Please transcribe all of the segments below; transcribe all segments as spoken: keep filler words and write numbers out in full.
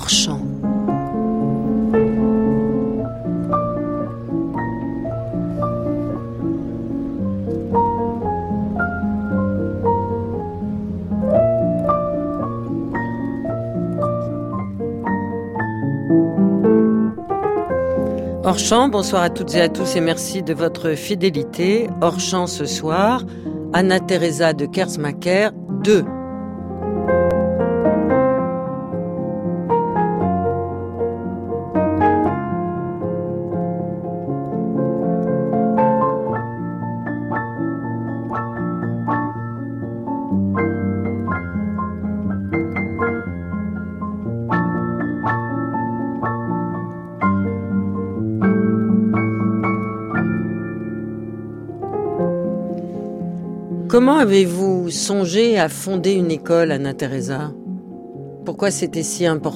hors champ. Hors champ, bonsoir à toutes et à tous et merci de votre fidélité. Hors champ ce soir, Anna Teresa de Kersmacher deux. Comment avez-vous songé à fonder une école, Anna Teresa ? Pourquoi c'était si important ?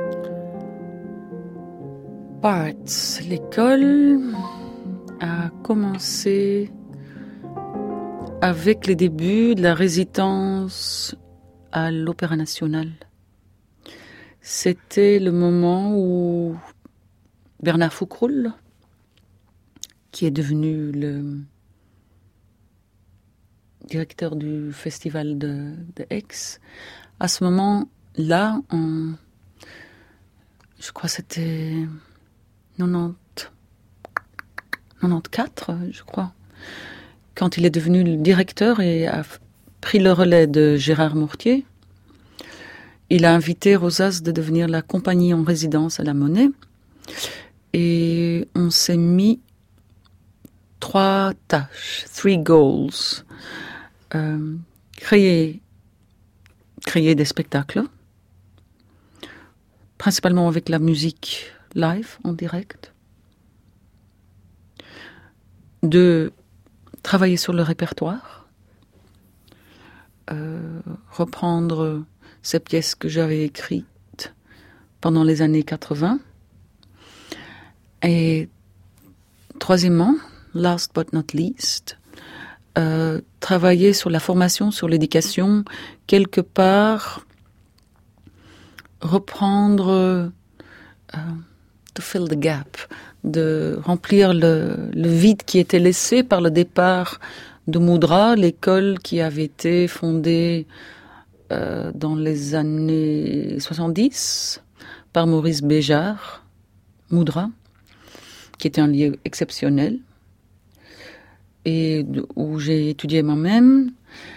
Parts. L'école a commencé avec les débuts de la résidence à l'Opéra National. C'était le moment où Bernard Foucroul, qui est devenu le directeur du festival de, de Aix, à ce moment-là, en, je crois que c'était quatre-vingt-quatorze, je crois, quand il est devenu le directeur et a pris le relais de Gérard Mortier, il a invité Rosas de devenir la compagnie en résidence à la Monnaie, et on s'est mis trois tâches, three goals. Euh, créer, créer des spectacles, principalement avec la musique live, en direct. De travailler sur le répertoire, euh, reprendre ces pièces que j'avais écrites pendant les années quatre-vingts. Et troisièmement, last but not least, Euh, travailler sur la formation, sur l'éducation, quelque part, reprendre, euh, to fill the gap, de remplir le, le vide qui était laissé par le départ de Moudra, l'école qui avait été fondée euh, dans les années soixante-dix par Maurice Béjart, Moudra, qui était un lieu exceptionnel, et où j'ai étudié moi-même,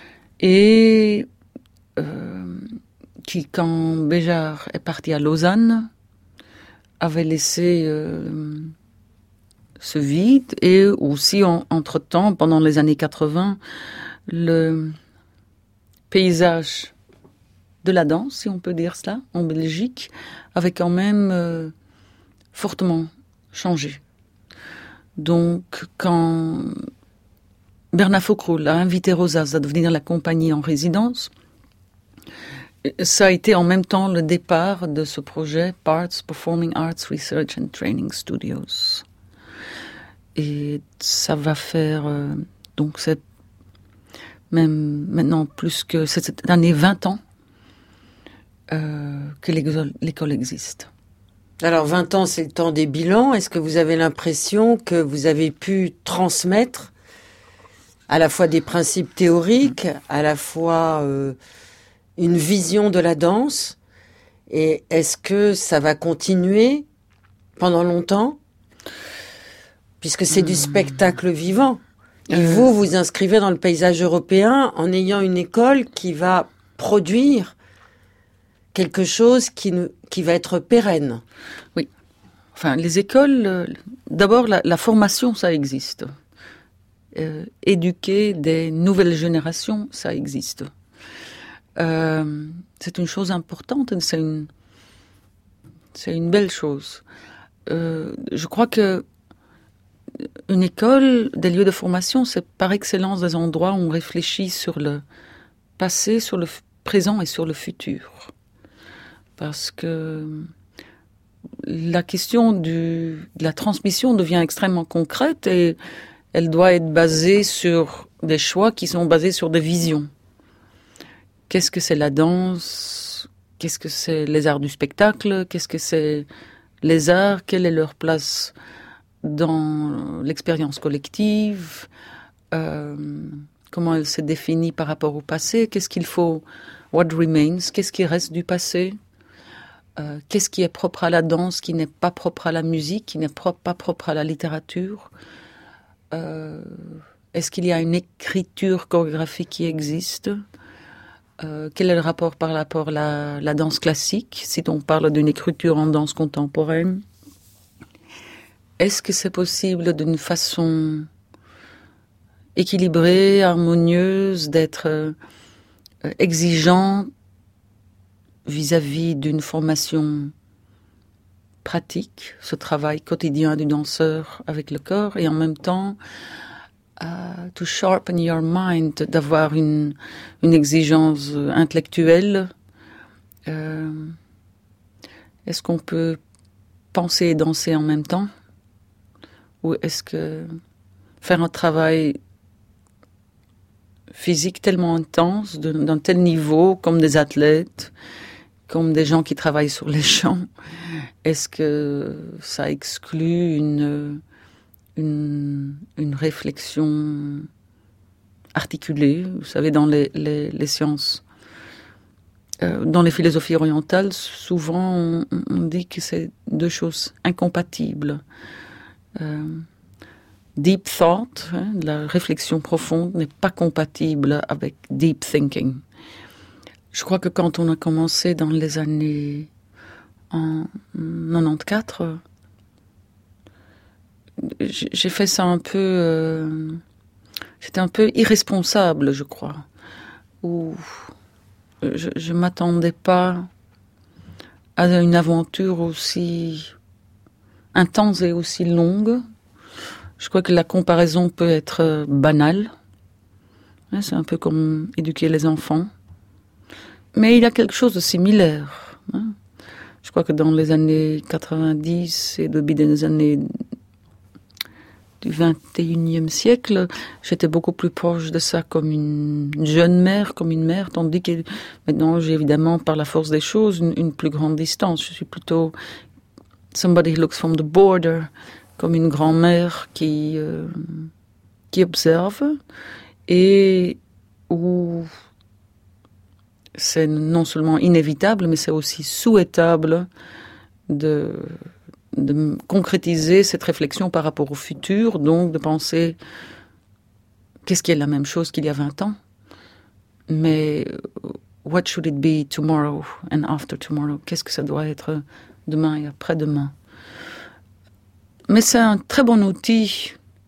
et euh, qui, quand Béjart est parti à Lausanne, avait laissé euh, ce vide, et aussi, en, entre-temps, pendant les années quatre-vingts, le paysage de la danse, si on peut dire cela, en Belgique, avait quand même euh, fortement changé. Donc, quand Bernard Foucroul a invité Rosas à devenir la compagnie en résidence, ça a été en même temps le départ de ce projet Parts Performing Arts Research and Training Studios. Et ça va faire, euh, donc c'est même maintenant plus que cette année vingt ans euh, que l'école, l'école existe. Alors vingt ans, c'est le temps des bilans. Est-ce que vous avez l'impression que vous avez pu transmettre à la fois des principes théoriques, à la fois euh, une vision de la danse, et est-ce que ça va continuer pendant longtemps, puisque c'est mmh. du spectacle vivant. Et euh... vous, vous inscrivez dans le paysage européen en ayant une école qui va produire quelque chose qui, ne, qui va être pérenne. Oui. Enfin, les écoles, euh, d'abord, la, la formation, ça existe. Euh, éduquer des nouvelles générations, ça existe. Euh, c'est une chose importante, c'est une, c'est une belle chose. Euh, je crois que une école, des lieux de formation, c'est par excellence des endroits où on réfléchit sur le passé, sur le présent et sur le futur. Parce que la question du, de la transmission devient extrêmement concrète et elle doit être basée sur des choix qui sont basés sur des visions. Qu'est-ce que c'est la danse ? qu'est-ce que c'est les arts du spectacle, qu'est-ce que c'est les arts, quelle est leur place dans l'expérience collective, euh, comment elle se définit par rapport au passé, qu'est-ce qu'il faut, what remains, qu'est-ce qui reste du passé, euh, qu'est-ce qui est propre à la danse, qui n'est pas propre à la musique, qui n'est propre, pas propre à la littérature. Euh, est-ce qu'il y a une écriture chorégraphique qui existe? Euh, quel est le rapport par rapport à la, la danse classique, si on parle d'une écriture en danse contemporaine? Est-ce que c'est possible d'une façon équilibrée, harmonieuse, d'être euh, exigeant vis-à-vis d'une formation pratique, ce travail quotidien du danseur avec le corps, et en même temps Uh, to sharpen your mind, d'avoir une, une exigence intellectuelle. Euh, est-ce qu'on peut penser et danser en même temps? Ou est-ce que faire un travail physique tellement intense, de, d'un tel niveau, comme des athlètes, comme des gens qui travaillent sur les champs, est-ce que ça exclut une... Une, une réflexion articulée, vous savez, dans les, les, les sciences, euh, dans les philosophies orientales, souvent on, on dit que c'est deux choses incompatibles. Euh, deep thought, hein, la réflexion profonde, n'est pas compatible avec deep thinking. Je crois que quand on a commencé dans les années en quatre-vingt-quatorze, j'ai fait ça un peu... Euh, j'étais un peu irresponsable, je crois. Où je ne m'attendais pas à une aventure aussi intense et aussi longue. Je crois que la comparaison peut être banale. C'est un peu comme éduquer les enfants. Mais il y a quelque chose de similaire. Je crois que dans les années quatre-vingt-dix et début des années du vingt et unième siècle, j'étais beaucoup plus proche de ça comme une jeune mère, comme une mère, tandis que maintenant j'ai évidemment, par la force des choses, une, une plus grande distance. Je suis plutôt somebody who looks from the border, comme une grand-mère qui, euh, qui observe et où c'est non seulement inévitable, mais c'est aussi souhaitable de... de concrétiser cette réflexion par rapport au futur, donc de penser qu'est-ce qui est la même chose qu'il y a vingt ans, mais what should it be tomorrow and after tomorrow? Qu'est-ce que ça doit être demain et après-demain? Mais c'est un très bon outil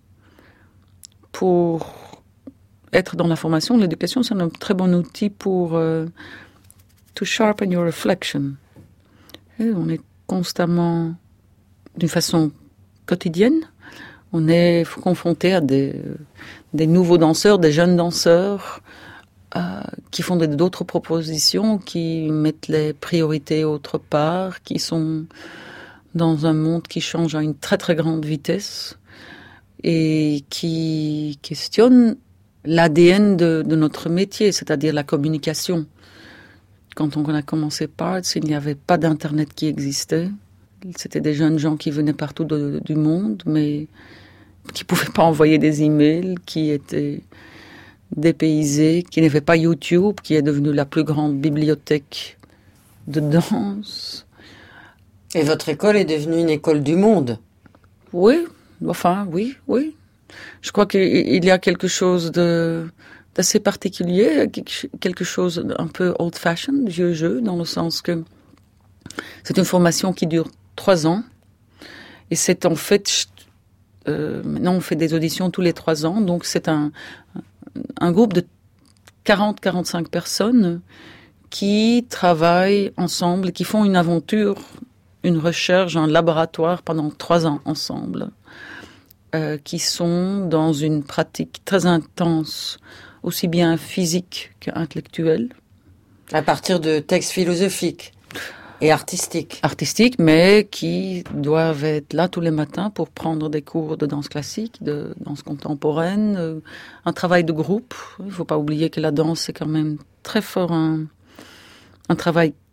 pour être dans la formation. L'éducation, c'est un très bon outil pour uh, to sharpen your reflection. Et on est constamment d'une façon quotidienne, on est confronté à des, des nouveaux danseurs, des jeunes danseurs euh, qui font d'autres propositions, qui mettent les priorités autre part, qui sont dans un monde qui change à une très très grande vitesse et qui questionnent l'A D N de, de notre métier, c'est-à-dire la communication. Quand on a commencé Parts, il n'y avait pas d'Internet qui existait. C'était des jeunes gens qui venaient partout de, du monde, mais qui ne pouvaient pas envoyer des emails, qui étaient dépaysés, qui n'avaient pas YouTube, qui est devenu la plus grande bibliothèque de danse. Et votre école est devenue une école du monde? Oui, enfin, oui, oui. Je crois qu'il y a quelque chose de, d'assez particulier, quelque chose d'un peu old-fashioned, vieux jeu, dans le sens que c'est une formation qui dure trois ans. Et c'est en fait... Euh, maintenant, on fait des auditions tous les trois ans. Donc, c'est un, un groupe de quarante à quarante-cinq personnes qui travaillent ensemble, qui font une aventure, une recherche, un laboratoire pendant trois ans ensemble, euh, qui sont dans une pratique très intense, aussi bien physique qu'intellectuelle. À partir de textes philosophiques et artistiques. Artistiques, mais qui doivent être là tous les matins pour prendre des cours de danse classique, de danse contemporaine, euh, un travail de groupe. Il ne faut pas oublier que la danse, c'est quand même très fort un, un travail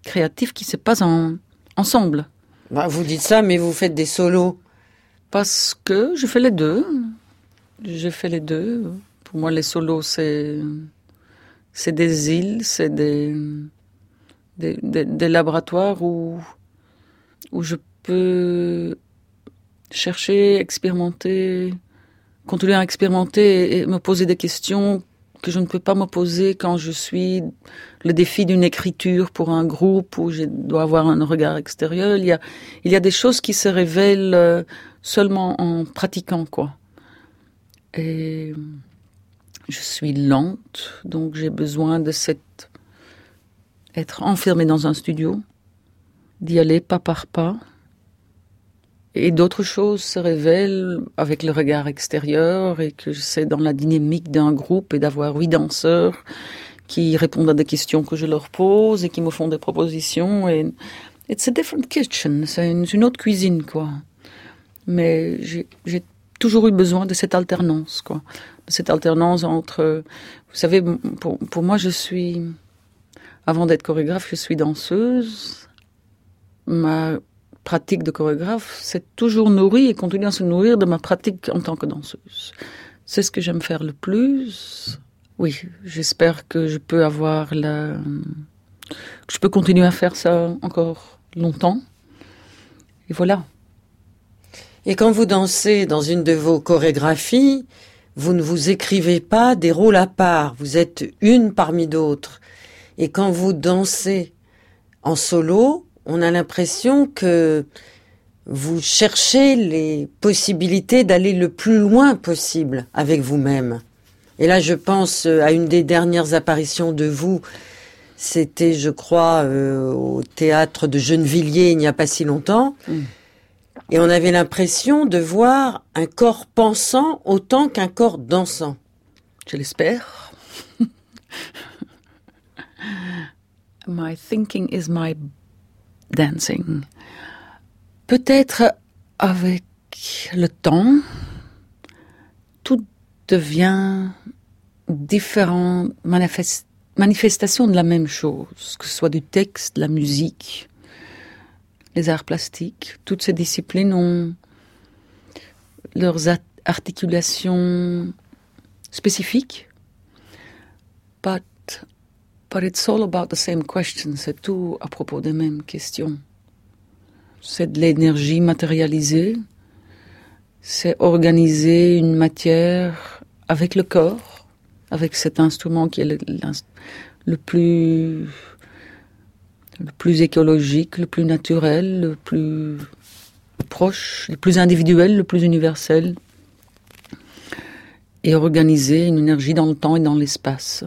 créatif qui se passe en, ensemble. Bah, vous dites ça, mais vous faites des solos. Parce que je fais les deux. Je fais les deux. Pour moi, les solos, c'est, c'est des îles, c'est des, des, des, des laboratoires où, où je peux chercher, expérimenter, continuer à expérimenter et me poser des questions que je ne peux pas me poser quand je suis le défi d'une écriture pour un groupe où je dois avoir un regard extérieur. Il y a, il y a des choses qui se révèlent seulement en pratiquant, quoi. Et je suis lente, donc j'ai besoin de cette, être enfermée dans un studio, d'y aller pas par pas. Et d'autres choses se révèlent avec le regard extérieur et que c'est dans la dynamique d'un groupe et d'avoir huit danseurs qui répondent à des questions que je leur pose et qui me font des propositions. Et it's a different kitchen, c'est une, une autre cuisine, quoi. Mais j'ai, j'ai toujours eu besoin de cette alternance, quoi. De cette alternance entre, vous savez, pour, pour moi, je suis, avant d'être chorégraphe, je suis danseuse. Ma pratique de chorégraphe, c'est toujours nourri et continue à se nourrir de ma pratique en tant que danseuse. C'est ce que j'aime faire le plus. Oui, j'espère que je peux avoir la... que je peux continuer à faire ça encore longtemps. Et voilà. Et quand vous dansez dans une de vos chorégraphies, vous ne vous écrivez pas des rôles à part, vous êtes une parmi d'autres. Et quand vous dansez en solo, on a l'impression que vous cherchez les possibilités d'aller le plus loin possible avec vous-même. Et là, je pense à une des dernières apparitions de vous. C'était, je crois, euh, au théâtre de Gennevilliers il n'y a pas si longtemps. Mmh. Et on avait l'impression de voir un corps pensant autant qu'un corps dansant. Je l'espère. My thinking is my dancing. Peut-être avec le temps, tout devient différentes manifest- manifestations de la même chose, que ce soit du texte, de la musique, les arts plastiques. Toutes ces disciplines ont leurs at- articulations spécifiques, but But it's all about the same question. C'est tout à propos des mêmes questions. C'est de l'énergie matérialisée. C'est organiser une matière avec le corps, avec cet instrument qui est le, le plus, le plus écologique, le plus naturel, le plus proche, le plus individuel, le plus universel. Et organiser une énergie dans le temps et dans l'espace.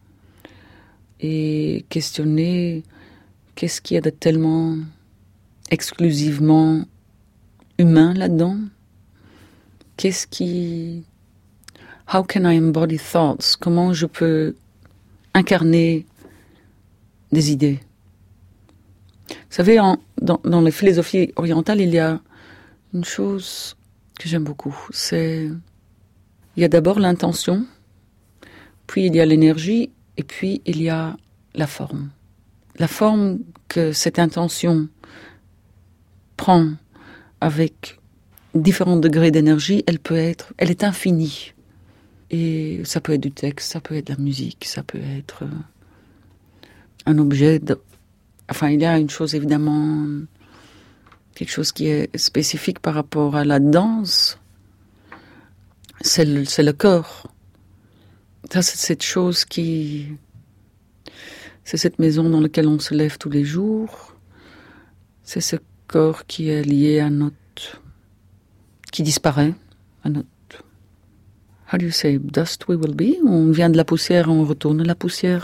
Et questionner qu'est-ce qu'il y a de tellement exclusivement humain là-dedans. Qu'est-ce qui... How can I embody thoughts? Comment je peux incarner des idées? Vous savez, en, dans, dans les philosophies orientales, il y a une chose que j'aime beaucoup. C'est... Il y a d'abord l'intention, puis il y a l'énergie, et puis, il y a la forme. La forme que cette intention prend avec différents degrés d'énergie, elle peut être, elle est infinie. Et ça peut être du texte, ça peut être de la musique, ça peut être un objet de... Enfin, il y a une chose évidemment, quelque chose qui est spécifique par rapport à la danse, c'est le, c'est le corps. Ça, c'est cette chose qui... C'est cette maison dans laquelle on se lève tous les jours. C'est ce corps qui est lié à notre... qui disparaît, à notre... How do you say? Dust we will be? On vient de la poussière et on retourne à la poussière.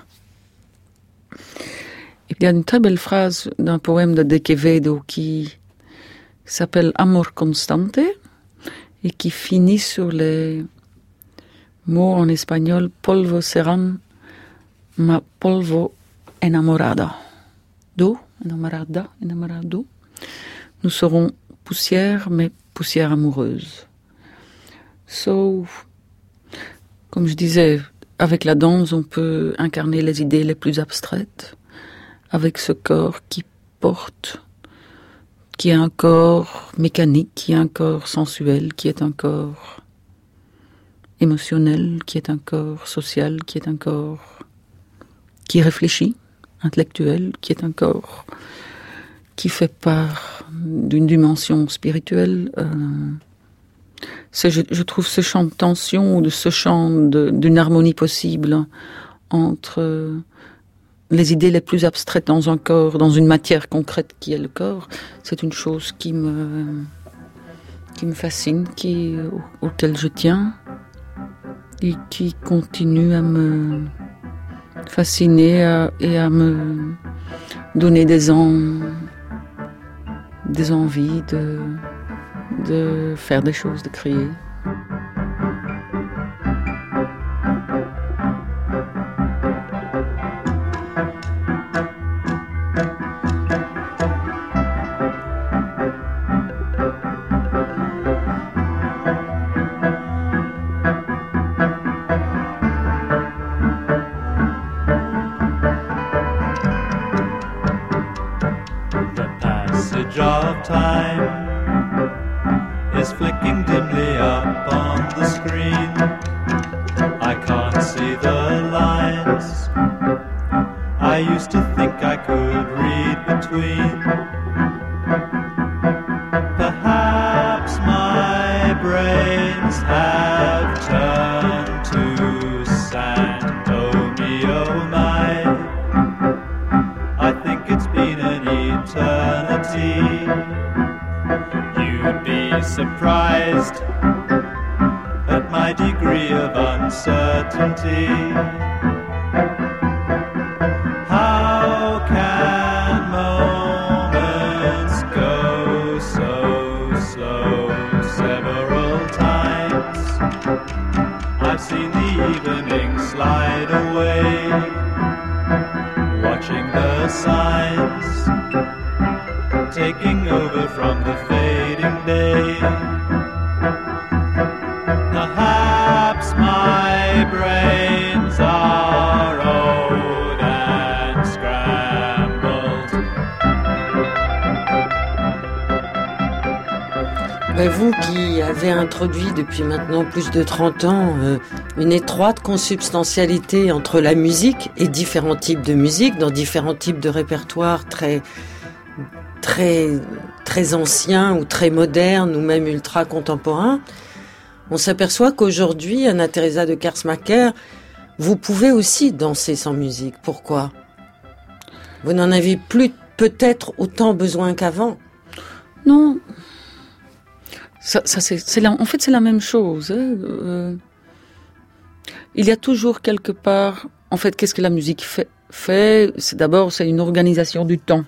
Il y a une très belle phrase d'un poème de De Quevedo qui s'appelle Amor Constante et qui finit sur les... mot en espagnol, polvo serán, ma polvo enamorada. Do, enamorada, enamorado. Nous serons poussière, mais poussière amoureuse. So, comme je disais, avec la danse, on peut incarner les idées les plus abstraites. avec ce corps qui porte, qui est un corps mécanique, qui est un corps sensuel, qui est un corps émotionnel, qui est un corps social, qui est un corps qui réfléchit, intellectuel, qui est un corps qui fait part d'une dimension spirituelle. Euh, c'est, je, je trouve ce champ de tension, ou de ce champ de, d'une harmonie possible entre les idées les plus abstraites dans un corps, dans une matière concrète qui est le corps, c'est une chose qui me, qui me fascine, qui, auquel je tiens, et qui continue à me fasciner à, et à me donner des, en, des envies de, de faire des choses, de créer. Of time is flicking dimly up on the screen. I can't see the lines I used to think I could read between. Perhaps my brains have turned to sand. Oh me, oh my, I think it's been an eternity. You'd be surprised at my degree of uncertainty. How can moments go so slow? Several times I've seen the evening slide away, watching the signs taking over from the fading day. Perhaps my brains are old and scrambled. Ben vous qui avez introduit depuis maintenant plus de trente ans euh, une étroite consubstantialité entre la musique et différents types de musique, dans différents types de répertoires très très très anciens ou très modernes ou même ultra contemporains, on s'aperçoit qu'aujourd'hui, Anna Teresa de Kersmacher, vous pouvez aussi danser sans musique. Pourquoi ? Vous n'en avez plus peut-être autant besoin qu'avant ? Non. Ça, ça c'est, c'est la, en fait, c'est la même chose. Hein. Euh, il y a toujours quelque part... En fait, qu'est-ce que la musique fait, fait c'est d'abord, c'est une organisation du temps.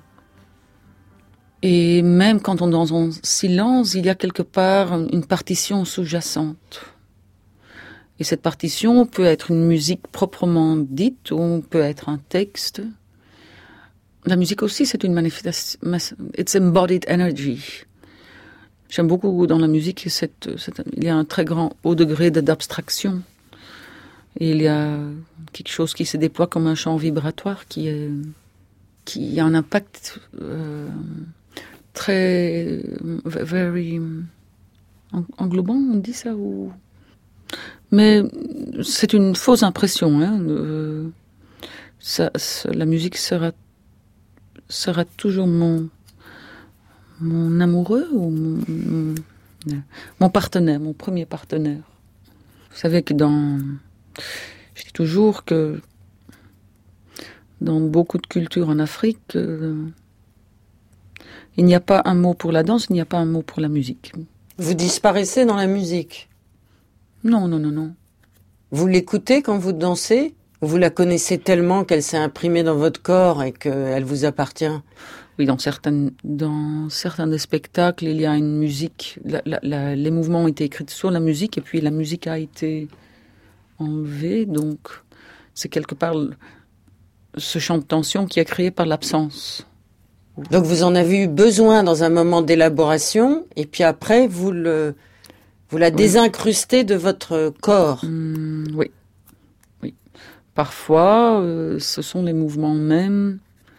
Et même quand on est dans un silence, il y a quelque part une partition sous-jacente. Et cette partition peut être une musique proprement dite, ou peut être un texte. La musique aussi, c'est une manifestation. It's embodied energy. J'aime beaucoup dans la musique, cette, cette, il y a un très grand haut degré d'abstraction. Et il y a quelque chose qui se déploie comme un champ vibratoire qui, est, qui a un impact... Euh, très very englobant, on dit ça ou mais c'est une fausse impression. Hein. Euh, ça, ça, la musique sera sera toujours mon mon amoureux ou mon, mon, mon partenaire, mon premier partenaire. Vous savez que dans je dis toujours que dans beaucoup de cultures en Afrique, euh, il n'y a pas un mot pour la danse, il n'y a pas un mot pour la musique. Vous disparaissez dans la musique ? Non, non, non, non. Vous l'écoutez quand vous dansez ? Ou vous la connaissez tellement qu'elle s'est imprimée dans votre corps et qu'elle vous appartient ? Oui, dans certains, dans certains des spectacles, il y a une musique. La, la, la, les mouvements ont été écrits sur la musique et puis la musique a été enlevée. Donc, c'est quelque part ce champ de tension qui est créé par l'absence. Donc vous en avez eu besoin dans un moment d'élaboration, et puis après vous le, vous la désincrustez de votre corps. Mmh, oui, oui. Parfois, euh, ce sont les mouvements mêmes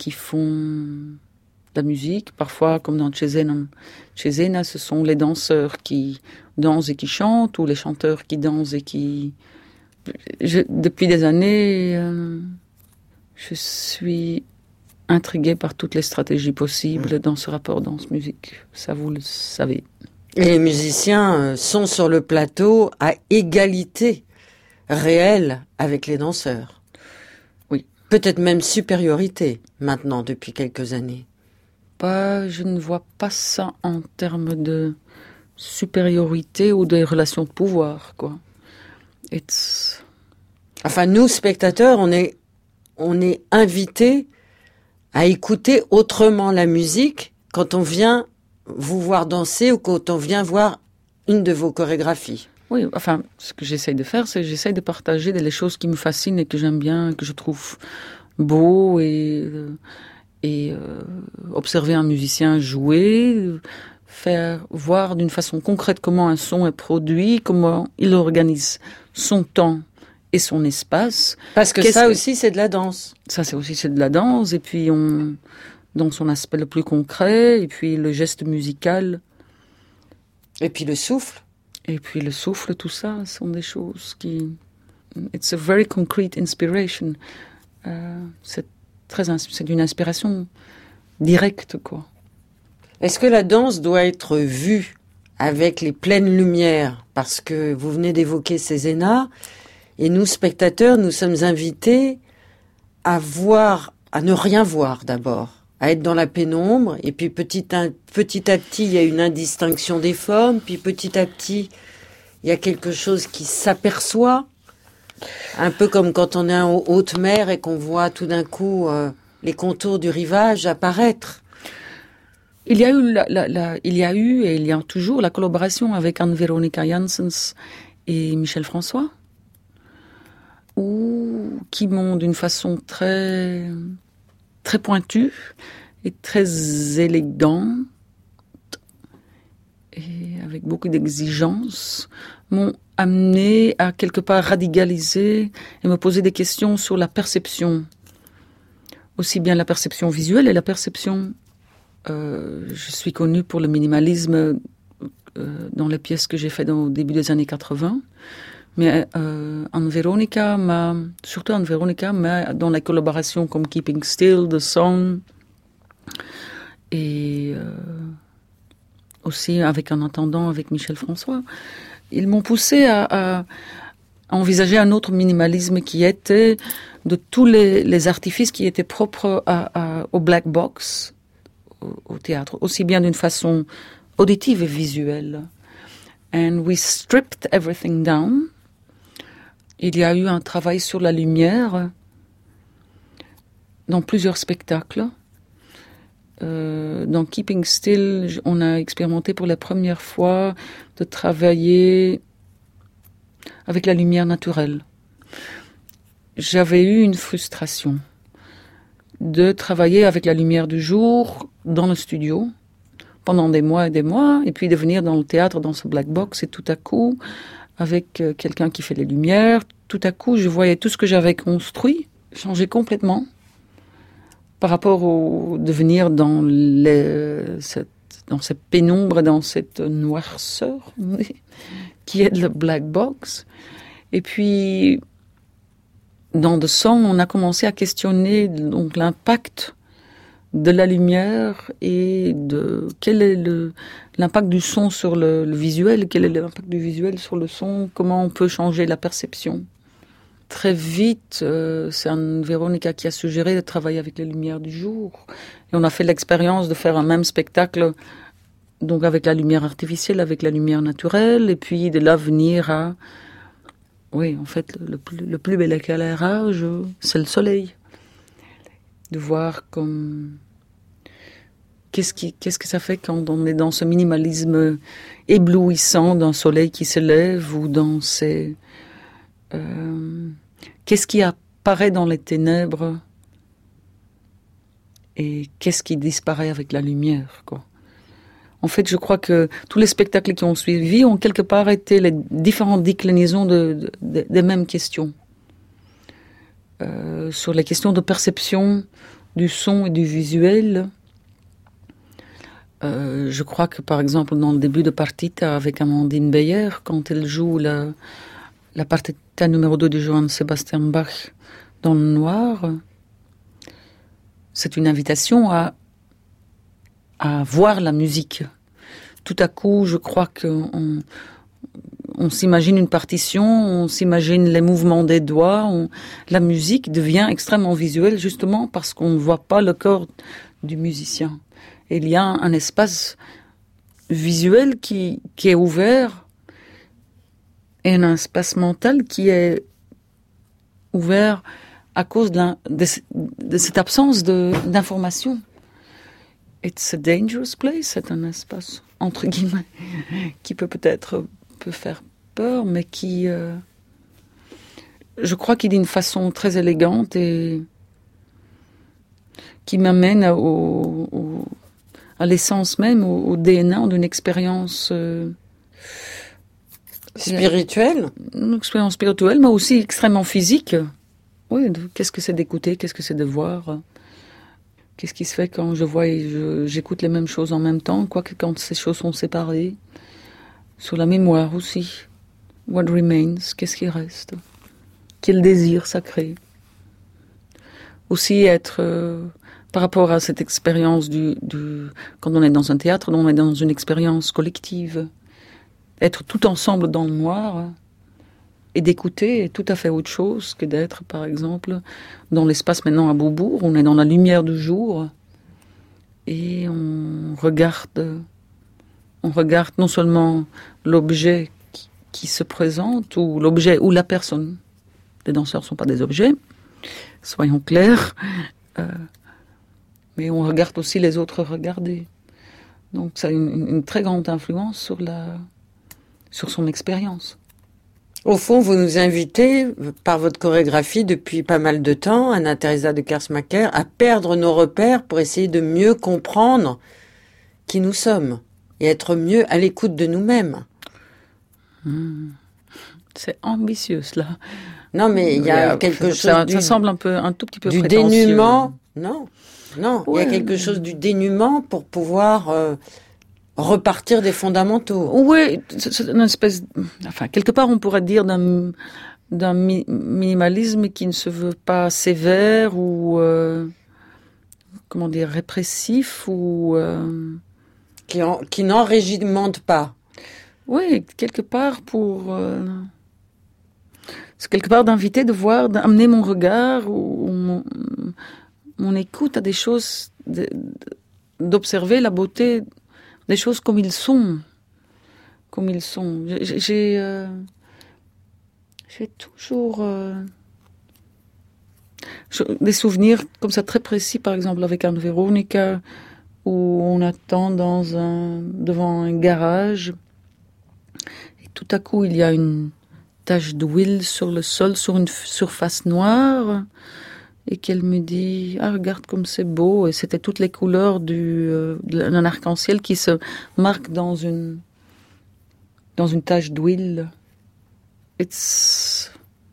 qui font la musique. Parfois, comme dans Cesena, Cesena, ce sont les danseurs qui dansent et qui chantent, ou les chanteurs qui dansent et qui... Je, depuis des années, euh, je suis intriguée par toutes les stratégies possibles dans ce rapport danse-musique. Ça, vous le savez. Et les musiciens sont sur le plateau à égalité réelle avec les danseurs. Oui. Peut-être même supériorité, maintenant, depuis quelques années. Pas, je ne vois pas ça en termes de supériorité ou de relations de pouvoir, quoi. It's... Enfin, nous, spectateurs, on est, on est invités à écouter autrement la musique quand on vient vous voir danser ou quand on vient voir une de vos chorégraphies. Oui, enfin, ce que j'essaye de faire, c'est que j'essaye de partager les choses qui me fascinent et que j'aime bien, que je trouve beau, et, euh, et euh, observer un musicien jouer, faire voir d'une façon concrète comment un son est produit, comment il organise son temps et son espace. Parce que Qu'est-ce ça que... aussi, c'est de la danse. Ça, c'est aussi c'est de la danse, et puis on, dans son aspect le plus concret, et puis le geste musical. Et puis le souffle. Et puis le souffle, tout ça, sont des choses qui... It's a very concrete inspiration. Euh, c'est, très, c'est une inspiration directe, quoi. Est-ce que la danse doit être vue avec les pleines lumières? Parce que vous venez d'évoquer Cesena, et nous, spectateurs, nous sommes invités à voir, à ne rien voir d'abord, à être dans la pénombre, et puis petit à, petit à petit, il y a une indistinction des formes, puis petit à petit, il y a quelque chose qui s'aperçoit, un peu comme quand on est en haute mer et qu'on voit tout d'un coup euh, les contours du rivage apparaître. Il y a eu, la, la, la, il y a eu et il y a toujours la collaboration avec Anne-Veronica Janssens et Michel François, où, qui m'ont d'une façon très, très pointue et très élégante et avec beaucoup d'exigences, m'ont amené à quelque part radicaliser et me poser des questions sur la perception, aussi bien la perception visuelle et la perception. Euh, je suis connue pour le minimalisme euh, dans les pièces que j'ai faites au début des années quatre-vingts. Mais euh, Anne-Veronica m'a, surtout Anne-Veronica m'a, dans la collaboration comme Keeping Still, The Song, et euh, aussi avec un entendant avec Michel François, ils m'ont poussé à, à, à envisager un autre minimalisme qui était de tous les, les artifices qui étaient propres à, à, au black box, au, au théâtre, aussi bien d'une façon auditive et visuelle. And we stripped everything down. Il y a eu un travail sur la lumière dans plusieurs spectacles. Euh, dans Keeping Still, on a expérimenté pour la première fois de travailler avec la lumière naturelle. J'avais eu une frustration de travailler avec la lumière du jour dans le studio pendant des mois et des mois, et puis de venir dans le théâtre, dans ce black box, et tout à coup, avec quelqu'un qui fait les lumières, tout à coup, je voyais tout ce que j'avais construit changer complètement par rapport au de venir dans les, cette, dans cette pénombre, dans cette noirceur qui est le black box. Et puis, dans The Song, on a commencé à questionner donc l'impact de la lumière et de quel est le, l'impact du son sur le, le visuel, quel est l'impact du visuel sur le son, comment on peut changer la perception. Très vite, euh, c'est Anne-Veronica qui a suggéré de travailler avec les lumières du jour. Et on a fait l'expérience de faire un même spectacle, donc avec la lumière artificielle, avec la lumière naturelle, et puis de là venir à... Oui, en fait, le plus, le plus bel éclairage, c'est le soleil. De voir comme... Qu'est-ce, qui, qu'est-ce que ça fait quand on est dans ce minimalisme éblouissant d'un soleil qui se lève, ou dans ces... Euh, qu'est-ce qui apparaît dans les ténèbres et qu'est-ce qui disparaît avec la lumière, quoi. En fait, je crois que tous les spectacles qui ont suivi ont quelque part été les différentes déclinaisons de, de, de, des mêmes questions. Euh, sur les questions de perception du son et du visuel. Euh, je crois que, par exemple, dans le début de Partita, avec Amandine Beyer, quand elle joue la, la Partita numéro deux de Johann Sebastian Bach dans le noir, c'est une invitation à, à voir la musique. Tout à coup, je crois qu'on on s'imagine une partition, on s'imagine les mouvements des doigts. On, la musique devient extrêmement visuelle justement parce qu'on ne voit pas le corps du musicien. Et il y a un, un espace visuel qui, qui est ouvert et un espace mental qui est ouvert à cause de, la, de, de cette absence de, d'information. It's a dangerous place, c'est un espace, entre guillemets, qui peut peut-être peut faire peur, mais qui, euh, je crois qu'il est d'une façon très élégante et qui m'amène au, au, à l'essence même, au, au D N A d'une expérience euh, spirituelle, une expérience spirituelle, mais aussi extrêmement physique. Oui, de, qu'est-ce que c'est d'écouter, qu'est-ce que c'est de voir, qu'est-ce qui se fait quand je vois et je, j'écoute les mêmes choses en même temps, quoique quand ces choses sont séparées. Sur la mémoire aussi. What remains? Qu'est-ce qui reste? Quel désir sacré? Aussi être, euh, par rapport à cette expérience du, du... Quand on est dans un théâtre, on est dans une expérience collective. Être tout ensemble dans le noir et d'écouter est tout à fait autre chose que d'être, par exemple, dans l'espace maintenant à Beaubourg. On est dans la lumière du jour et on regarde... On regarde non seulement l'objet qui, qui se présente, ou l'objet ou la personne. Les danseurs ne sont pas des objets, soyons clairs. Euh, mais on regarde aussi les autres regarder. Donc ça a une, une très grande influence sur, la, sur son expérience. Au fond, vous nous invitez, par votre chorégraphie depuis pas mal de temps, Anna-Theresa de Kersmacher, à perdre nos repères pour essayer de mieux comprendre qui nous sommes. Et être mieux à l'écoute de nous-mêmes. Mmh. C'est ambitieux, cela. Non, mais il y a quelque chose... Ça, du, ça semble un, peu, un tout petit peu du prétentieux. Du dénuement. Non, non. Ouais. Il y a quelque chose du dénuement pour pouvoir euh, repartir des fondamentaux. Oui, c'est une espèce... Enfin, quelque part, on pourrait dire d'un, d'un mi- minimalisme qui ne se veut pas sévère ou... Euh, comment dire, répressif ou... Euh, Qui, en, qui n'enrégimente pas. Oui, quelque part pour... Euh, c'est quelque part d'inviter, de voir, d'amener mon regard ou mon, mon écoute à des choses, de, d'observer la beauté des choses comme ils sont. Comme ils sont. J'ai, j'ai, euh, j'ai toujours... Euh, des souvenirs comme ça très précis, par exemple avec Anne Veronica, où on attend dans un, devant un garage et tout à coup il y a une tache d'huile sur le sol, sur une surface noire et qu'elle me dit « Ah, regarde comme c'est beau » et c'était toutes les couleurs du, euh, d'un arc-en-ciel qui se marque dans une, dans une tache d'huile. It's...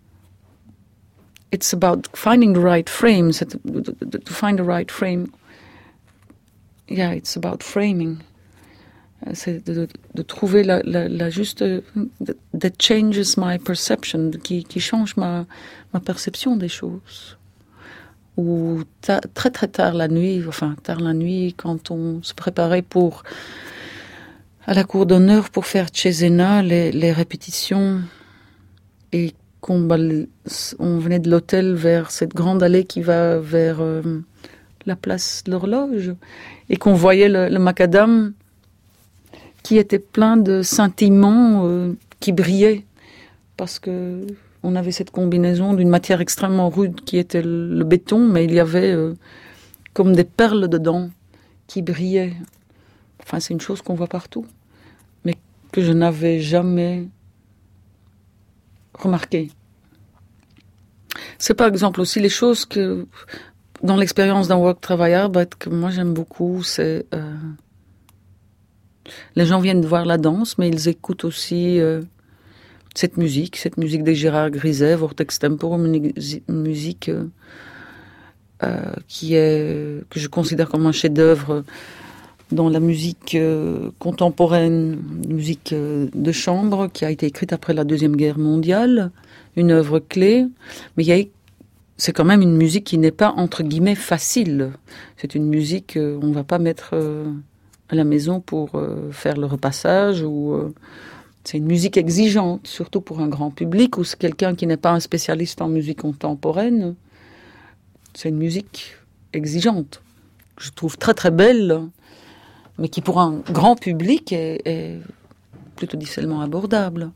It's about finding the right frame, c'est to find the right frame. Yeah, it's about framing. C'est de, de, de trouver la, la, la juste... That changes my perception, qui, qui change ma, ma perception des choses. Ou ta, très très tard la nuit, enfin tard la nuit, quand on se préparait pour... à la cour d'honneur pour faire Cesena, les, les répétitions, et qu'on on venait de l'hôtel vers cette grande allée qui va vers euh, la place de l'horloge, et qu'on voyait le, le macadam qui était plein de scintillements euh, qui brillaient, parce que on avait cette combinaison d'une matière extrêmement rude qui était le, le béton, mais il y avait euh, comme des perles dedans qui brillaient. Enfin, c'est une chose qu'on voit partout, mais que je n'avais jamais remarqué. C'est par exemple aussi les choses que, dans l'expérience d'un work travailleur, bah, que moi j'aime beaucoup, c'est... Euh, les gens viennent voir la danse, mais ils écoutent aussi euh, cette musique, cette musique des Gérard Griset, Vortex Tempo, une musique euh, euh, qui est que je considère comme un chef-d'œuvre dans la musique euh, contemporaine, musique euh, de chambre, qui a été écrite après la Deuxième Guerre mondiale, une œuvre clé, mais il y a, c'est quand même une musique qui n'est pas, entre guillemets, facile. C'est une musique euh, on ne va pas mettre euh, à la maison pour euh, faire le repassage, ou euh, c'est une musique exigeante, surtout pour un grand public, ou c'est quelqu'un qui n'est pas un spécialiste en musique contemporaine. C'est une musique exigeante, que je trouve très très belle, mais qui pour un grand public est, est plutôt difficilement abordable.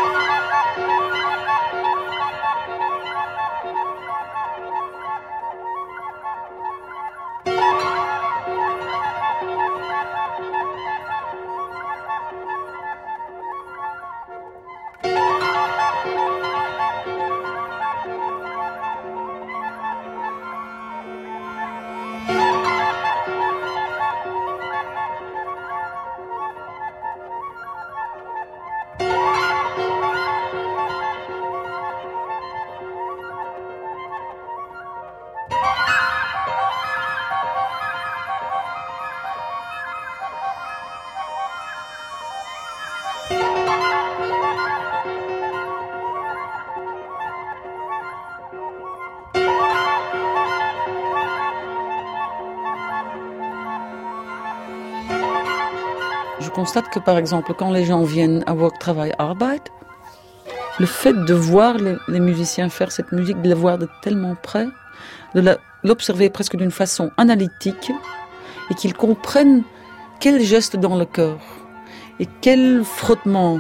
Je constate que, par exemple, quand les gens viennent à Work Travail Arbeit, le fait de voir les, les musiciens faire cette musique, de la voir de tellement près, de la, l'observer presque d'une façon analytique, et qu'ils comprennent quel geste dans le cœur et quel frottement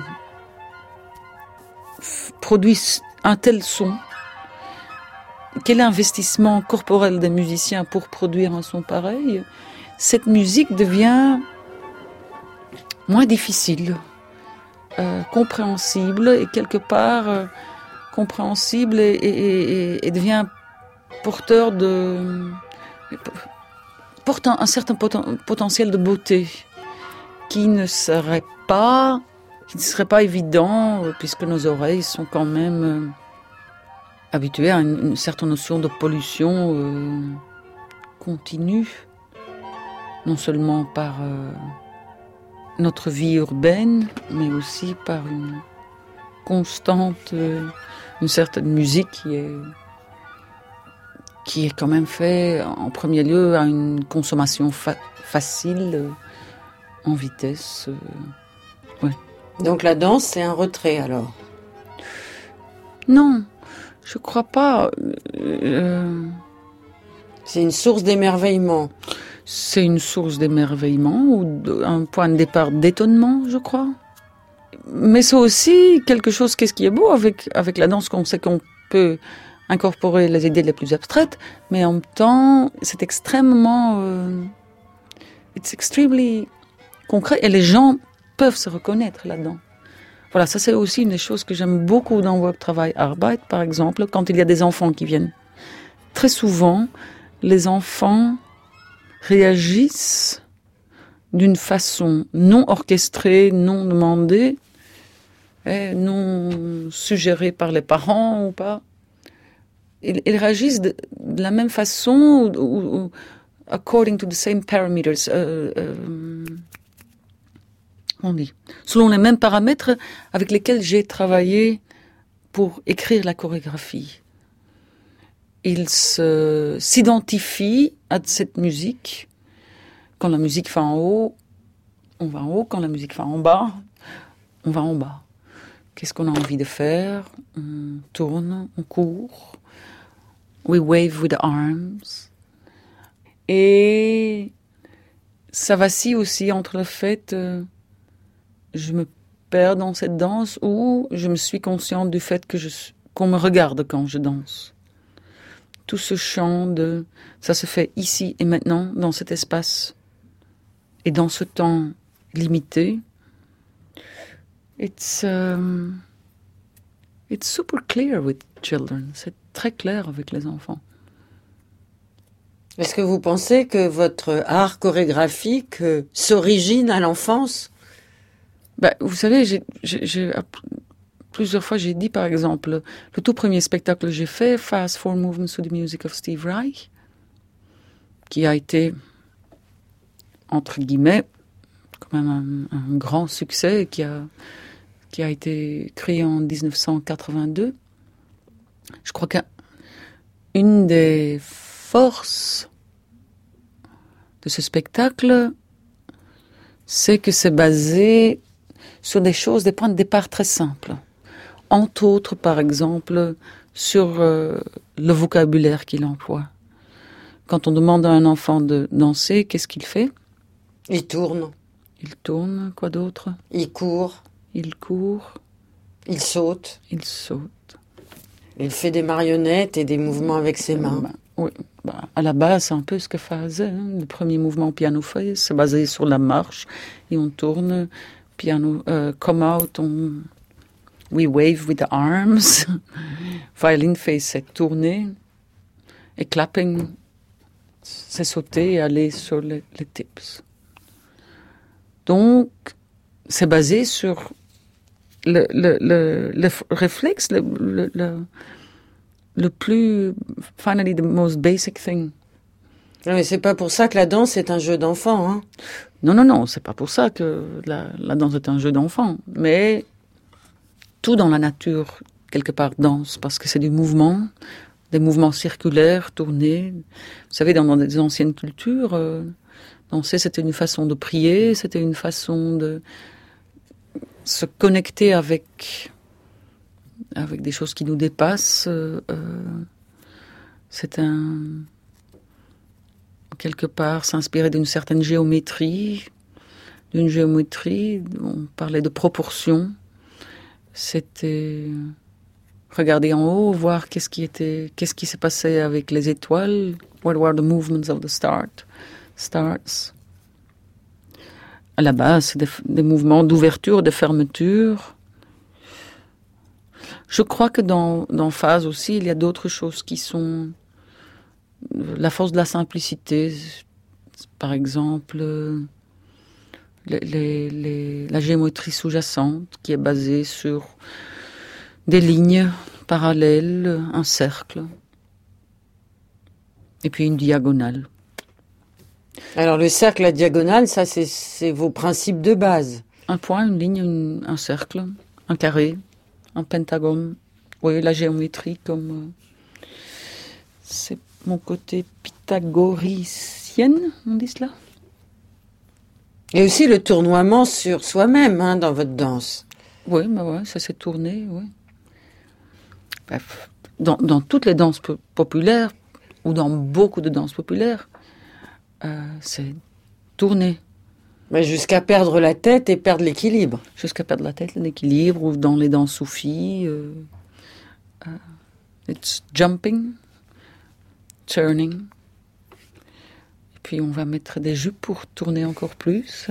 f- produit un tel son, quel investissement corporel des musiciens pour produire un son pareil, cette musique devient moins difficile, euh, compréhensible, et quelque part euh, compréhensible et, et, et, et devient porteur de porte un, un certain poten, potentiel de beauté qui ne serait pas qui ne serait pas évident, puisque nos oreilles sont quand même euh, habituées à une, une certaine notion de pollution euh, continue, non seulement par euh, notre vie urbaine, mais aussi par une constante, euh, une certaine musique qui est, qui est quand même faite en premier lieu à une consommation fa- facile, euh, en vitesse. Euh, ouais. Donc la danse, c'est un retrait alors? Non, je crois pas. Euh, c'est une source d'émerveillement. C'est une source d'émerveillement ou un point de départ d'étonnement, je crois. Mais c'est aussi quelque chose, qu'est-ce qui est beau avec, avec la danse, qu'on sait qu'on peut incorporer les idées les plus abstraites, mais en même temps, c'est extrêmement... Euh, it's extremely concret, et les gens peuvent se reconnaître là-dedans. Voilà, ça c'est aussi une des choses que j'aime beaucoup dans Work Travail Arbeit, par exemple, quand il y a des enfants qui viennent. Très souvent, les enfants réagissent d'une façon non orchestrée, non demandée, et non suggérée par les parents ou pas. Ils, ils réagissent de, de la même façon, ou, ou, according to the same parameters, euh, euh, on dit, selon les mêmes paramètres avec lesquels j'ai travaillé pour écrire la chorégraphie. Ils se, s'identifient à cette musique. Quand la musique va en haut, on va en haut. Quand la musique va en bas, on va en bas. Qu'est-ce qu'on a envie de faire? On tourne, on court. We wave with the arms. Et ça vacille aussi entre le fait euh, je me perds dans cette danse, ou je me suis consciente du fait que je, qu'on me regarde quand je danse. Tout ce chant de ça se fait ici et maintenant, dans cet espace et dans ce temps limité. It's um, it's super clear with children. C'est très clair avec les enfants. Est-ce que vous pensez que votre art chorégraphique euh, s'origine à l'enfance? Ben, vous savez, j'ai, j'ai, j'ai, plusieurs fois j'ai dit, par exemple, le tout premier spectacle que j'ai fait, Fast Four Movements to the Music of Steve Reich, qui a été, entre guillemets, quand même un, un grand succès, qui a, qui a été créé en dix-neuf cent quatre-vingt-deux. Je crois qu'une des forces de ce spectacle, c'est que c'est basé sur des choses, des points de départ très simples. Entre autres, par exemple, sur euh, le vocabulaire qu'il emploie. Quand on demande à un enfant de danser, qu'est-ce qu'il fait? Il tourne. Il tourne, quoi d'autre? Il court. Il court. Il saute. Il saute. Il fait des marionnettes et des mouvements avec ses mains. Bah, oui, bah, à la base, c'est un peu ce que faisait. Hein. Le premier mouvement piano fait, c'est basé sur la marche. Et on tourne, piano, uh, come out, on... we wave with the arms. Violin fait, c'est tourner. Et clapping, c'est sauter et aller sur les, les tips. Donc, c'est basé sur le, le, le, le réflexe, le, le, le, le plus, finally, the most basic thing. Non, mais c'est pas pour ça que la danse est un jeu d'enfant, hein. Non, non, non, c'est pas pour ça que la, la danse est un jeu d'enfant. Mais tout dans la nature, quelque part, danse, parce que c'est du mouvement, des mouvements circulaires, tournés. Vous savez, dans, dans des anciennes cultures, euh, danser, c'était une façon de prier, c'était une façon de se connecter avec, avec des choses qui nous dépassent. Euh, euh, c'est un... quelque part, s'inspirer d'une certaine géométrie, d'une géométrie, on parlait de proportions. C'était regarder en haut, voir qu'est-ce qui était, qu'est-ce qui s'est passé avec les étoiles, what were the movements of the start, stars. À la base, c'est des, des mouvements d'ouverture, de fermeture. Je crois que dans, dans Phase aussi, il y a d'autres choses qui sont la force de la simplicité. Par exemple, les, les, les, la géométrie sous-jacente qui est basée sur des lignes parallèles, un cercle, et puis une diagonale. Alors le cercle, la diagonale, ça c'est, c'est vos principes de base. Un point, une ligne, une, un cercle, un carré, un pentagone. Oui, la géométrie comme... Euh, c'est mon côté pythagoricienne, on dit cela. Et aussi le tournoiement sur soi-même, hein, dans votre danse. Oui, bah ouais, ça s'est tourné, oui. Bref, dans, dans toutes les danses po- populaires, ou dans beaucoup de danses populaires, euh, c'est tourner. Mais jusqu'à perdre la tête et perdre l'équilibre. Jusqu'à perdre la tête, l'équilibre, ou dans les danses soufis, euh, uh, it's jumping, turning. Et puis on va mettre des jupes pour tourner encore plus.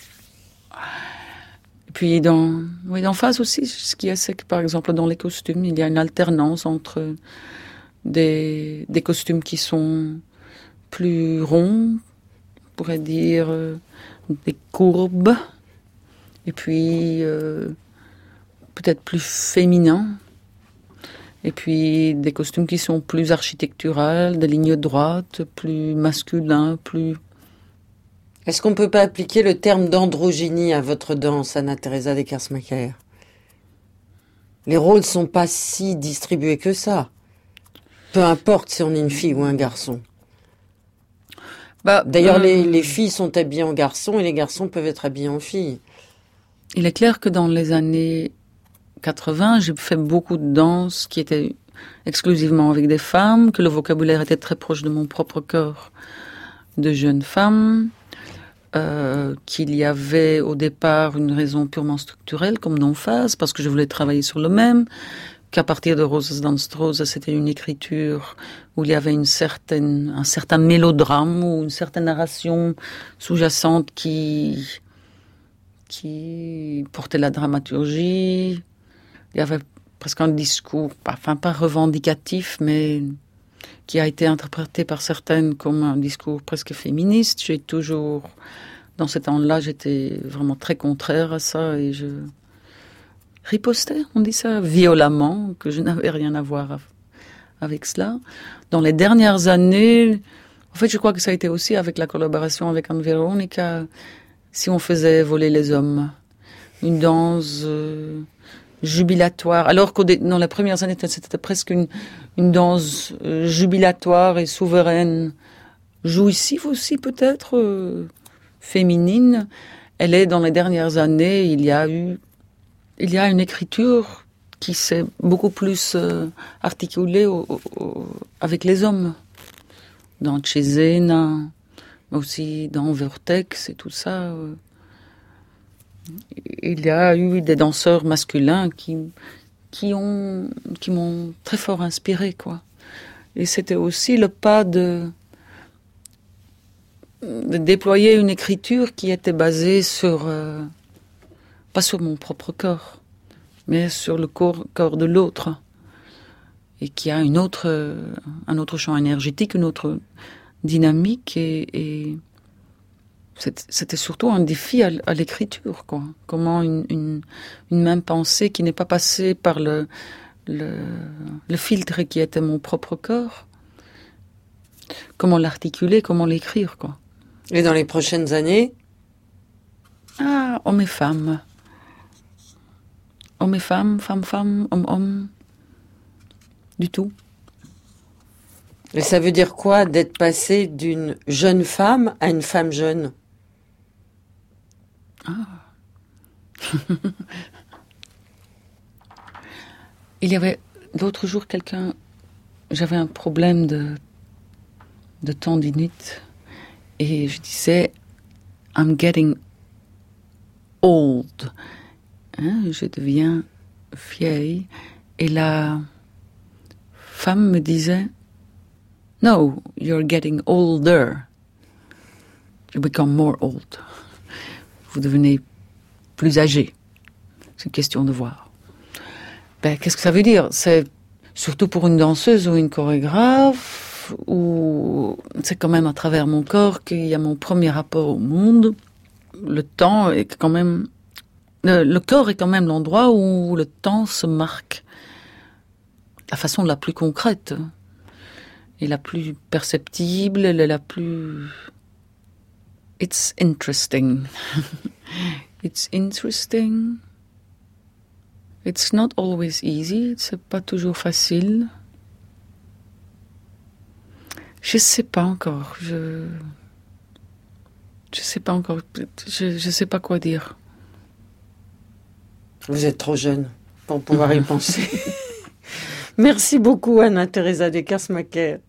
Et puis dans, oui, dans Phase aussi, ce qu'il y a, c'est que par exemple dans les costumes, il y a une alternance entre des, des costumes qui sont plus ronds, on pourrait dire euh, des courbes, et puis euh, peut-être plus féminins, et puis des costumes qui sont plus architecturales, des lignes droites, plus masculins, plus... Est-ce qu'on ne peut pas appliquer le terme d'androgynie à votre danse, Anna-Teresa Dekersmaker? Les rôles ne sont pas si distribués que ça. Peu importe si on est une fille ou un garçon. Bah, D'ailleurs, euh, les, les filles sont habillées en garçons et les garçons peuvent être habillés en filles. Il est clair que dans les années quatre-vingts, j'ai fait beaucoup de danses qui étaient exclusivement avec des femmes, que le vocabulaire était très proche de mon propre corps de jeune femme, euh, qu'il y avait au départ une raison purement structurelle, comme dans Phase, parce que je voulais travailler sur le même, qu'à partir de Roses danced Roses, c'était une écriture où il y avait une certaine, un certain mélodrame ou une certaine narration sous-jacente qui, qui portait la dramaturgie. Il y avait presque un discours, enfin pas revendicatif, mais qui a été interprété par certaines comme un discours presque féministe. J'ai toujours, dans ces temps-là, j'étais vraiment très contraire à ça et je ripostais, on dit ça, violemment, que je n'avais rien à voir avec cela. Dans les dernières années, En fait, je crois que ça a été aussi avec la collaboration avec Anne Veronica, si on faisait voler les hommes. Une danse euh, jubilatoire. Alors que dans les premières années, c'était presque une, une danse euh, jubilatoire et souveraine. Jouissive aussi, peut-être, euh, féminine. Elle est, dans les dernières années, il y a eu, il y a une écriture qui s'est beaucoup plus euh, articulée au, au, au, avec les hommes. Dans Cesena, mais aussi dans Vortex et tout ça. Euh, il y a eu des danseurs masculins qui, qui ont, qui m'ont très fort inspiré, quoi. Et c'était aussi le pas de, de déployer une écriture qui était basée sur, euh, pas sur mon propre corps, mais sur le corps, corps de l'autre. Et qui a une autre, un autre champ énergétique, une autre dynamique. Et, et c'était surtout un défi à, à l'écriture, quoi. Comment une, une, une même pensée qui n'est pas passée par le, le, le filtre qui était mon propre corps, comment l'articuler, comment l'écrire, quoi. Et dans les prochaines années? Ah, hommes et femmes. Hommes et femmes, femmes, femmes, hommes, hommes. Du tout. Et ça veut dire quoi d'être passé d'une jeune femme à une femme jeune? Ah. Il y avait l'autre jour quelqu'un, j'avais un problème de, de tendinite et je disais I'm getting old. Hein, je deviens vieille. Et la femme me disait No, you're getting older. You become more old. Vous devenez plus âgé. C'est une question de voir. Ben, qu'est-ce que ça veut dire? C'est surtout pour une danseuse ou une chorégraphe, ou c'est quand même à travers mon corps qu'il y a mon premier rapport au monde. Le temps est quand même... Le, le corps est quand même l'endroit où le temps se marque. La façon la plus concrète. Et la plus perceptible, la plus... It's interesting. It's interesting. It's not always easy. C'est pas toujours facile. Je sais pas encore. Je... Je sais pas encore. Je, je sais pas quoi dire. Vous êtes trop jeune pour pouvoir y penser. Merci beaucoup, Anna-Teresa Dekersmaker.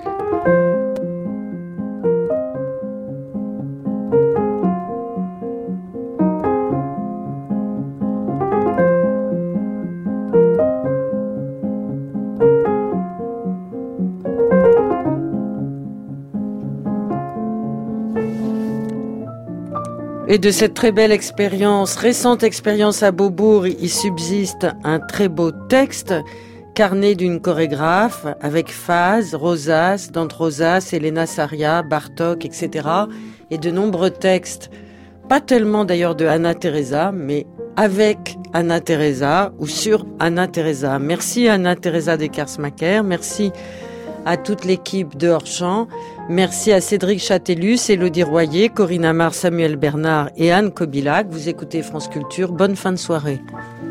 Et de cette très belle expérience, récente expérience à Beaubourg, il subsiste un très beau texte, carnet d'une chorégraphe, avec Faz, Rosas, Dante Rosas, Elena Saria, Bartók, et cetera. Et de nombreux textes, pas tellement d'ailleurs de Anna-Teresa, mais avec Anna-Teresa ou sur Anna-Teresa. Merci Anna-Teresa Dekersmaker, merci à toute l'équipe de Hors-Champ. Merci à Cédric Châtelus, Élodie Royer, Corinne Amar, Samuel Bernard et Anne Kobilac. Vous écoutez France Culture. Bonne fin de soirée.